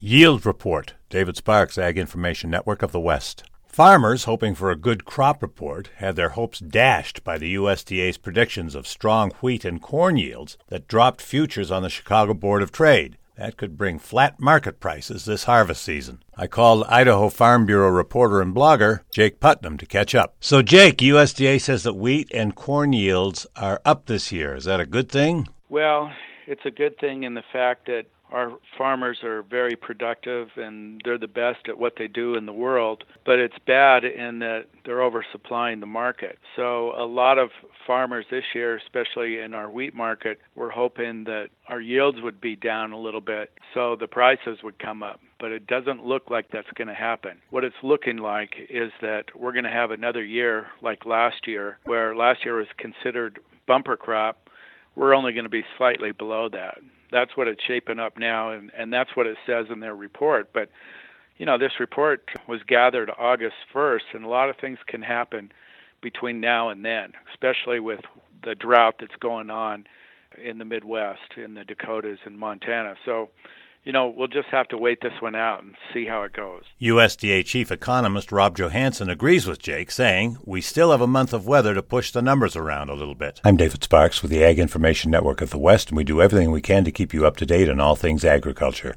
Yield Report, David Sparks, Ag Information Network of the West. Farmers hoping for a good crop report had their hopes dashed by the USDA's predictions of strong wheat and corn yields that dropped futures on the Chicago Board of Trade. That could bring flat market prices this harvest season. I called Idaho Farm Bureau reporter and blogger Jake Putnam to catch up. So, Jake, USDA says that wheat and corn yields are up this year. Is that a good thing? Well, it's a good thing in the fact that our farmers are very productive and they're the best at what they do in the world, but it's bad in that they're oversupplying the market. So a lot of farmers this year, especially in our wheat market, were hoping that our yields would be down a little bit so the prices would come up. But it doesn't look like that's going to happen. What it's looking like is that we're going to have another year like last year, where last year was considered bumper crop. We're only going to be slightly below that. That's what it's shaping up now, and that's what it says in their report. But, you know, this report was gathered August 1st, and a lot of things can happen between now and then, especially with the drought that's going on in the Midwest, in the Dakotas and Montana. So, you know, we'll just have to wait this one out and see how it goes. USDA Chief Economist Rob Johansson agrees with Jake, saying, we still have a month of weather to push the numbers around a little bit. I'm David Sparks with the Ag Information Network of the West, and we do everything we can to keep you up to date on all things agriculture.